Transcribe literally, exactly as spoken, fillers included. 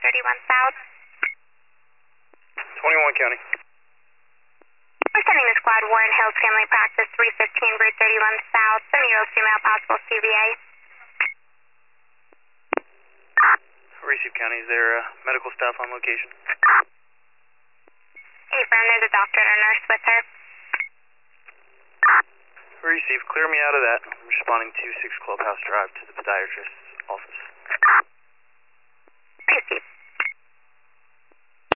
thirty-one South. twenty-one County. We're sending the squad Warren Hills Family Practice three fifteen Route thirty-one South. Seven-year-old female, possible C V A. Receive County, is there uh, medical staff on location? Hey, friend, there's a doctor and a nurse with her. Receive, clear me out of that. I'm responding to six Clubhouse Drive to the podiatrist.